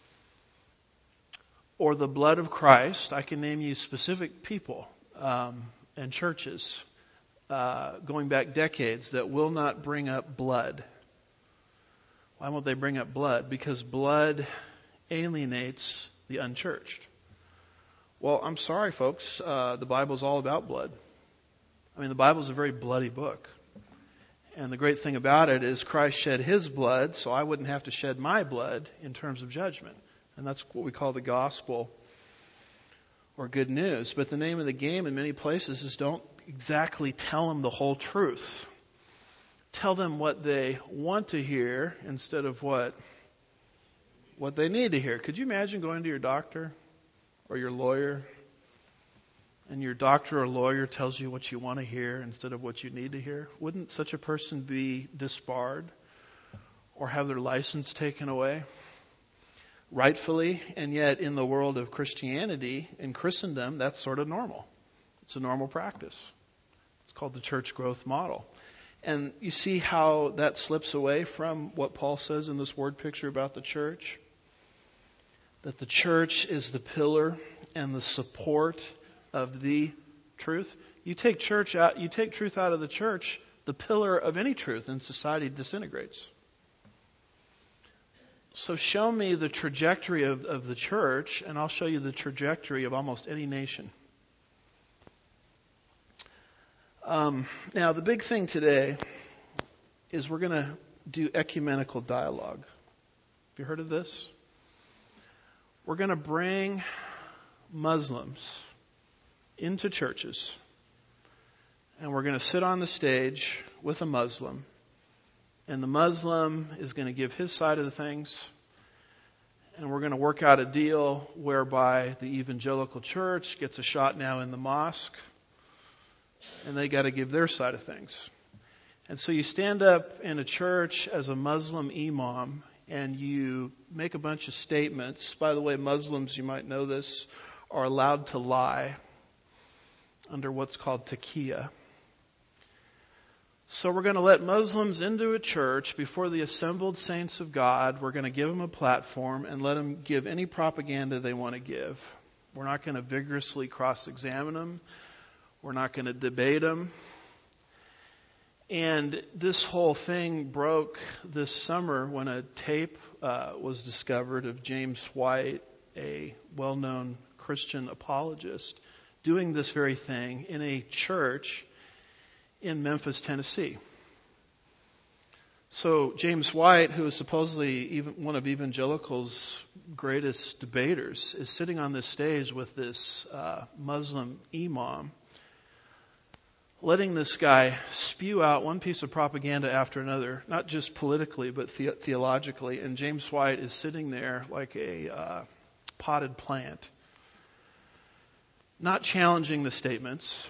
or the blood of Christ, I can name you specific people and churches going back decades that will not bring up blood. Why won't they bring up blood? Because blood alienates the unchurched. Well, I'm sorry, folks. The Bible's all about blood. I mean, the Bible's a very bloody book. And the great thing about it is Christ shed His blood, so I wouldn't have to shed my blood in terms of judgment. And that's what we call the gospel or good news. But the name of the game in many places is don't exactly tell them the whole truth. Tell them what they want to hear instead of what they need to hear. Could you imagine going to your doctor or your lawyer, and your doctor or lawyer tells you what you want to hear instead of what you need to hear? Wouldn't such a person be disbarred or have their license taken away? Rightfully, and yet in the world of Christianity, in Christendom, that's sort of normal. It's a normal practice. It's called the church growth model. And you see how that slips away from what Paul says in this word picture about the church? That the church is the pillar and the support of the truth. You take truth out of the church, the pillar of any truth in society disintegrates. So show me the trajectory of the church, and I'll show you the trajectory of almost any nation. Now, the big thing today is we're going to do ecumenical dialogue. Have you heard of this? We're going to bring Muslims into churches, and we're going to sit on the stage with a Muslim, and the Muslim is going to give his side of the things, and we're going to work out a deal whereby the evangelical church gets a shot now in the mosque, and they got to give their side of things. And so you stand up in a church as a Muslim imam, and you make a bunch of statements. By the way, Muslims, you might know this, are allowed to lie under what's called taqiyya. So we're going to let Muslims into a church before the assembled saints of God. We're going to give them a platform and let them give any propaganda they want to give. We're not going to vigorously cross-examine them. We're not going to debate them. And this whole thing broke this summer when a tape was discovered of James White, a well-known Christian apologist, doing this very thing in a church in Memphis, Tennessee. So James White, who is supposedly even one of evangelicals' greatest debaters, is sitting on this stage with this Muslim imam, letting this guy spew out one piece of propaganda after another, not just politically, but theologically. And James White is sitting there like a potted plant, not challenging the statements,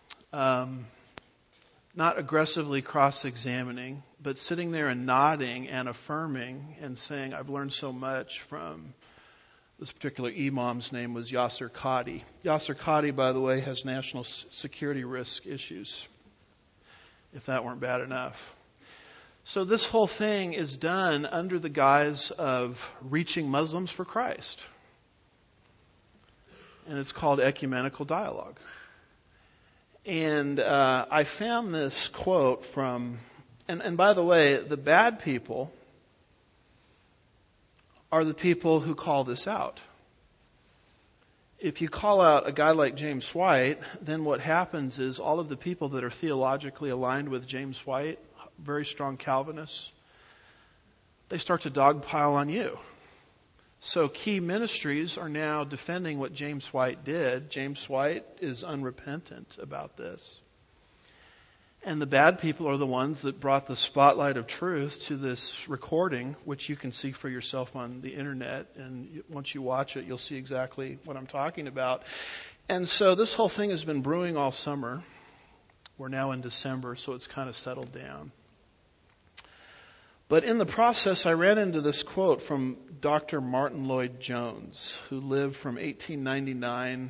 not aggressively cross-examining, but sitting there and nodding and affirming and saying, I've learned so much from this particular imam's name was Yasser Qadhi. Yasser Qadhi, by the way, has national security risk issues, if that weren't bad enough. So this whole thing is done under the guise of reaching Muslims for Christ. And it's called ecumenical dialogue. And I found this quote from, and by the way, the bad people are the people who call this out. If you call out a guy like James White, then what happens is all of the people that are theologically aligned with James White, very strong Calvinists, they start to dogpile on you. So key ministries are now defending what James White did. James White is unrepentant about this. And the bad people are the ones that brought the spotlight of truth to this recording, which you can see for yourself on the internet. And once you watch it, you'll see exactly what I'm talking about. And so this whole thing has been brewing all summer. We're now in December, so it's kind of settled down. But in the process, I ran into this quote from Dr. Martin Lloyd-Jones, who lived from 1899,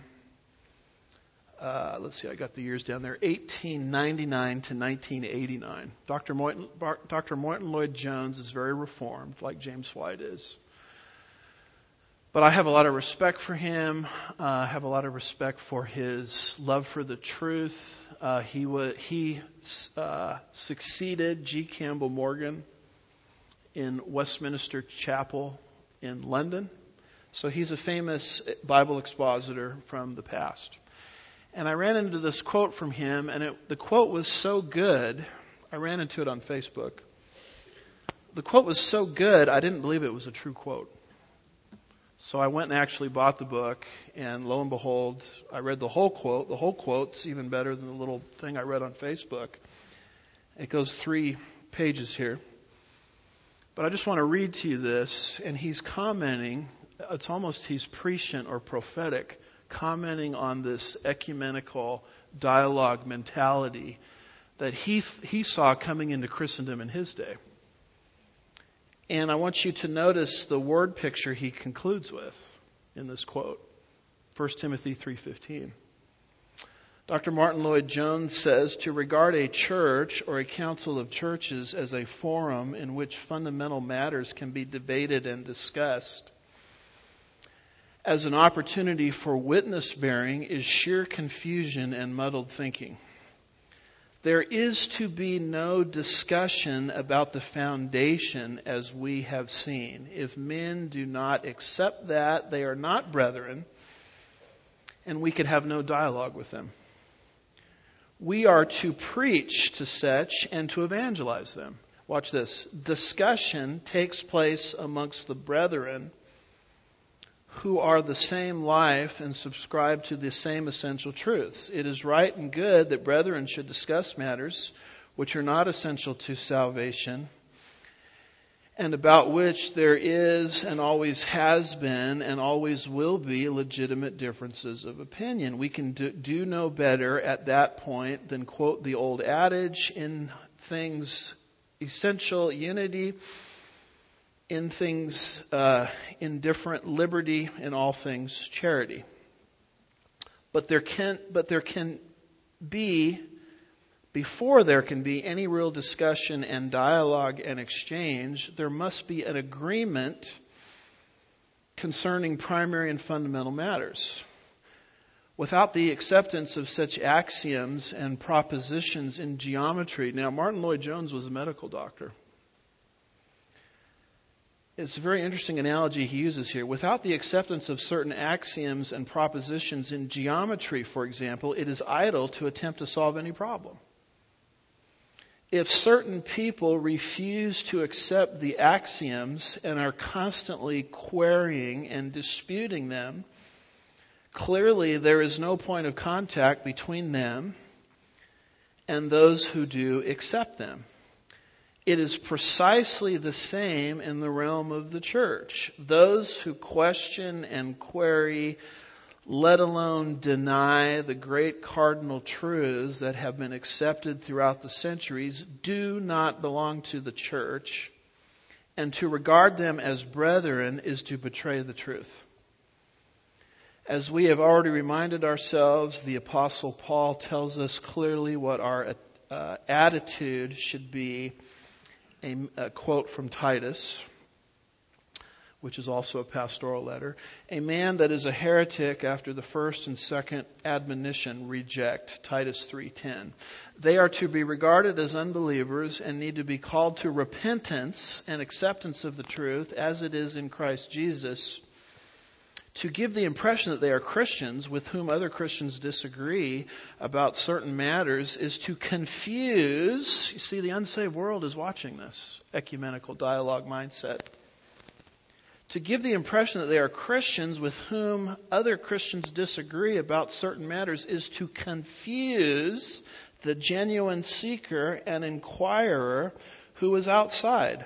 I got the years down there, 1899 to 1989. Dr. Martin Lloyd-Jones is very reformed, like James White is. But I have a lot of respect for him. I have a lot of respect for his love for the truth. He succeeded G. Campbell Morgan in Westminster Chapel in London. So he's a famous Bible expositor from the past. And I ran into this quote from him, and the quote was so good, I ran into it on Facebook. The quote was so good, I didn't believe it was a true quote. So I went and actually bought the book, and lo and behold, I read the whole quote. The whole quote's even better than the little thing I read on Facebook. It goes 3 pages here. But I just want to read to you this, and he's commenting, it's almost he's prescient or prophetic, commenting on this ecumenical dialogue mentality that he saw coming into Christendom in his day. And I want you to notice the word picture he concludes with in this quote, 1 Timothy 3:15. Dr. Martin Lloyd-Jones says, to regard a church or a council of churches as a forum in which fundamental matters can be debated and discussed as an opportunity for witness bearing is sheer confusion and muddled thinking. There is to be no discussion about the foundation as we have seen. If men do not accept that, they are not brethren, and we can have no dialogue with them. We are to preach to such and to evangelize them. Watch this. Discussion takes place amongst the brethren who are the same life and subscribe to the same essential truths. It is right and good that brethren should discuss matters which are not essential to salvation and about which there is and always has been and always will be legitimate differences of opinion. We can do no better at that point than quote the old adage, in things essential unity, in things indifferent liberty, in all things charity. But there can be, before there can be any real discussion and dialogue and exchange, there must be an agreement concerning primary and fundamental matters. Without the acceptance of such axioms and propositions in geometry, now Martin Lloyd-Jones was a medical doctor. It's a very interesting analogy he uses here. Without the acceptance of certain axioms and propositions in geometry, for example, it is idle to attempt to solve any problem. If certain people refuse to accept the axioms and are constantly querying and disputing them, clearly there is no point of contact between them and those who do accept them. It is precisely the same in the realm of the church. Those who question and query, let alone deny the great cardinal truths that have been accepted throughout the centuries, do not belong to the church, and to regard them as brethren is to betray the truth. As we have already reminded ourselves, the Apostle Paul tells us clearly what our attitude should be. A quote from Titus, which is also a pastoral letter. A man that is a heretic after the first and second admonition reject, Titus 3:10. They are to be regarded as unbelievers and need to be called to repentance and acceptance of the truth as it is in Christ Jesus. To give the impression that they are Christians with whom other Christians disagree about certain matters is to confuse. You see, the unsaved world is watching this ecumenical dialogue mindset. To give the impression that they are Christians with whom other Christians disagree about certain matters is to confuse the genuine seeker and inquirer who is outside.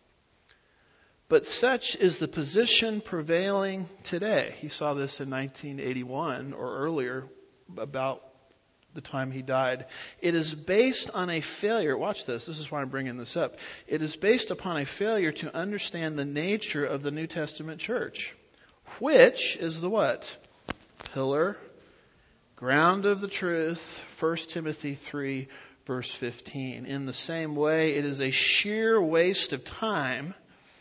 But such is the position prevailing today. He saw this in 1981 or earlier, about the time he died. It is based on a failure. Watch this. This is why I'm bringing this up. It is based upon a failure to understand the nature of the New Testament church, which is the what? Pillar, ground of the truth, 1 Timothy 3, verse 15. In the same way, it is a sheer waste of time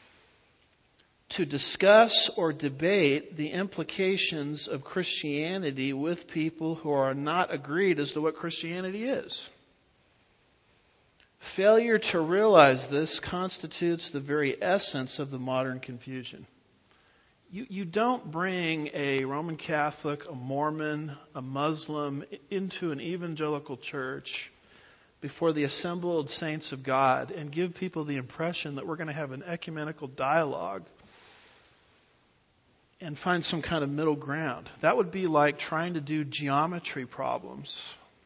to discuss or debate the implications of Christianity with people who are not agreed as to what Christianity is. Failure to realize this constitutes the very essence of the modern confusion. You don't bring a Roman Catholic, a Mormon, a Muslim into an evangelical church before the assembled saints of God and give people the impression that we're going to have an ecumenical dialogue and find some kind of middle ground. That would be like trying to do geometry problems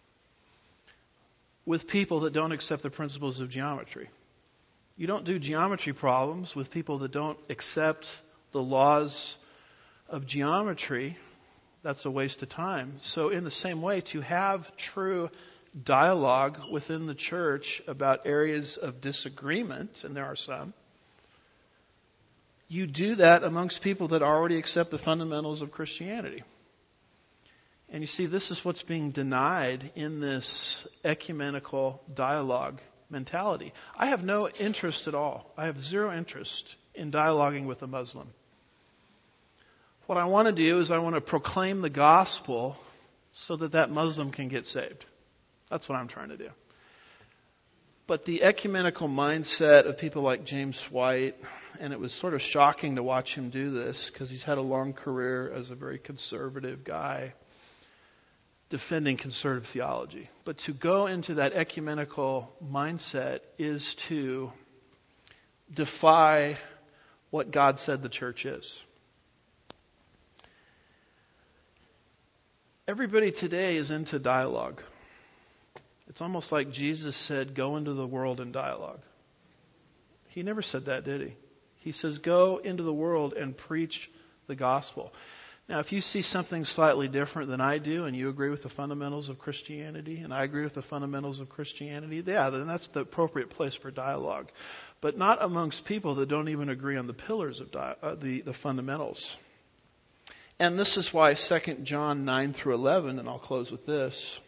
with people that don't accept the principles of geometry. You don't do geometry problems with people that don't accept the laws of geometry. That's a waste of time. So in the same way, to have true dialogue within the church about areas of disagreement, and there are some, you do that amongst people that already accept the fundamentals of Christianity. And you see, this is what's being denied in this ecumenical dialogue mentality. I have no interest at all. I have zero interest in dialoguing with a Muslim. What I want to do is I want to proclaim the gospel so that Muslim can get saved. That's what I'm trying to do. But the ecumenical mindset of people like James White, and it was sort of shocking to watch him do this because he's had a long career as a very conservative guy defending conservative theology. But to go into that ecumenical mindset is to defy what God said the church is. Everybody today is into dialogue. It's almost like Jesus said, go into the world and dialogue. He never said that, did he? He says, go into the world and preach the gospel. Now, if you see something slightly different than I do, and you agree with the fundamentals of Christianity, and I agree with the fundamentals of Christianity, yeah, then that's the appropriate place for dialogue. But not amongst people that don't even agree on the pillars of the fundamentals. And this is why 2 John 9 through 11, and I'll close with this,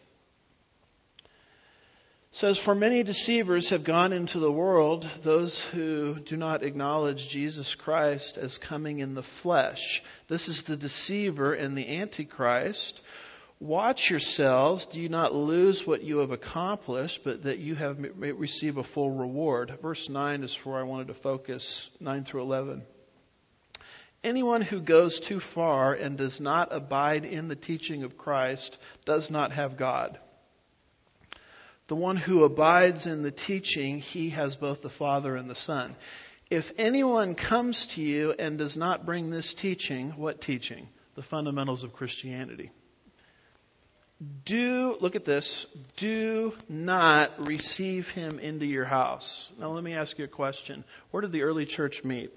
says, for many deceivers have gone into the world, those who do not acknowledge Jesus Christ as coming in the flesh. This is the deceiver and the antichrist. Watch yourselves, do you not lose what you have accomplished, but that you may receive a full reward. Verse 9 is where I wanted to focus, 9 through 11. Anyone who goes too far and does not abide in the teaching of Christ does not have God. The one who abides in the teaching, he has both the Father and the Son. If anyone comes to you and does not bring this teaching, what teaching? The fundamentals of Christianity. Look at this, do not receive him into your house. Now let me ask you a question. Where did the early church meet?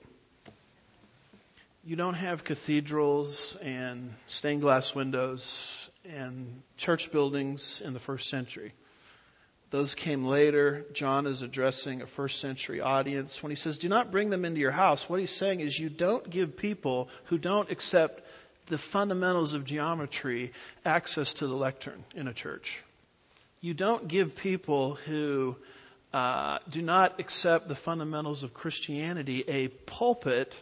You don't have cathedrals and stained glass windows and church buildings in the first century. Those came later. John is addressing a first century audience. When he says, do not bring them into your house, what he's saying is you don't give people who don't accept the fundamentals of geometry access to the lectern in a church. You don't give people who do not accept the fundamentals of Christianity a pulpit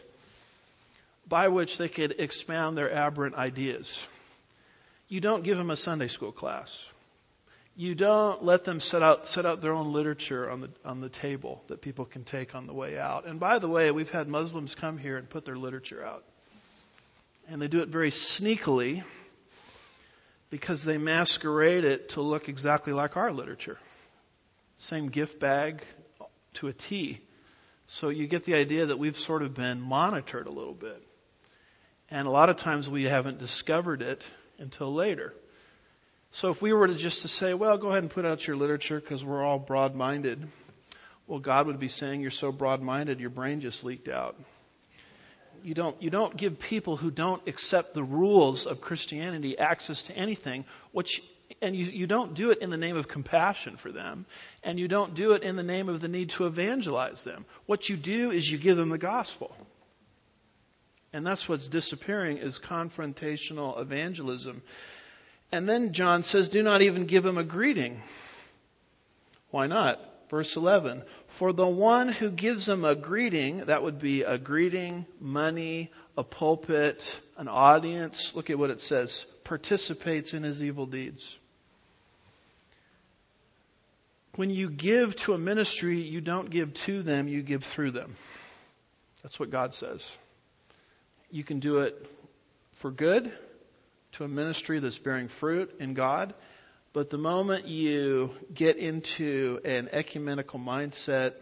by which they could expound their aberrant ideas. You don't give them a Sunday school class. You don't let them set out their own literature on the table that people can take on the way out. And by the way, we've had Muslims come here and put their literature out. And they do it very sneakily because they masquerade it to look exactly like our literature. Same gift bag to a T. So you get the idea that we've sort of been monitored a little bit. And a lot of times we haven't discovered it until later. So if we were to just to say, well, go ahead and put out your literature because we're all broad-minded, well, God would be saying you're so broad-minded, your brain just leaked out. You don't give people who don't accept the rules of Christianity access to anything, and you don't do it in the name of compassion for them, and you don't do it in the name of the need to evangelize them. What you do is you give them the gospel. And that's what's disappearing is confrontational evangelism. And then John says, do not even give him a greeting. Why not? Verse 11, for the one who gives him a greeting, that would be a greeting, money, a pulpit, an audience. Look at what it says, participates in his evil deeds. When you give to a ministry, you don't give to them, you give through them. That's what God says. You can do it for good to a ministry that's bearing fruit in God. But the moment you get into an ecumenical mindset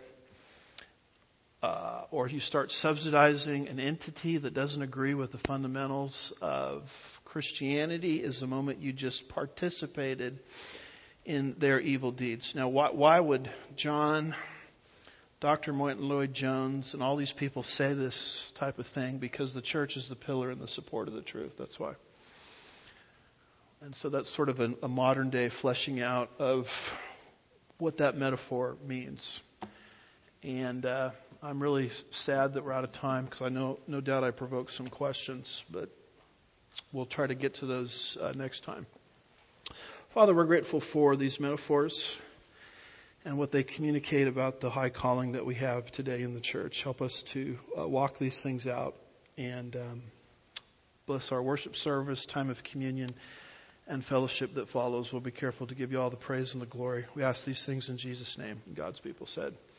or you start subsidizing an entity that doesn't agree with the fundamentals of Christianity is the moment you just participated in their evil deeds. Now, why would John, Dr. Martin Lloyd-Jones, and all these people say this type of thing? Because the church is the pillar and the support of the truth. That's why. And so that's sort of a modern day fleshing out of what that metaphor means. And I'm really sad that we're out of time because I know, no doubt I provoked some questions, but we'll try to get to those next time. Father, we're grateful for these metaphors and what they communicate about the high calling that we have today in the church. Help us to walk these things out and bless our worship service, time of communion, and fellowship that follows. We'll be careful to give you all the praise and the glory. We ask these things in Jesus' name. And God's people said,